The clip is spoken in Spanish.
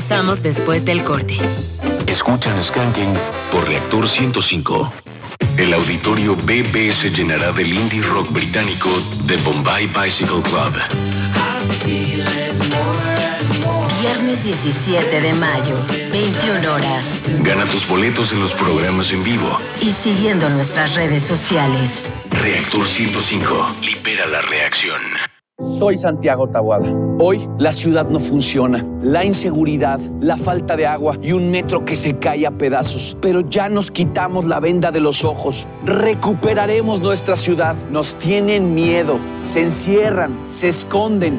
Regresamos después del corte. Escuchan Skanking por Reactor 105. El auditorio BB se llenará del indie rock británico The Bombay Bicycle Club. Viernes 17 de mayo, 21 horas. Gana tus boletos en los programas en vivo. Y siguiendo nuestras redes sociales. Reactor 105. Libera la reacción. Soy Santiago Taboada. Hoy la ciudad no funciona. La inseguridad, la falta de agua y un metro que se cae a pedazos. Pero ya nos quitamos la venda de los ojos. Recuperaremos nuestra ciudad. Nos tienen miedo. Se encierran, se esconden.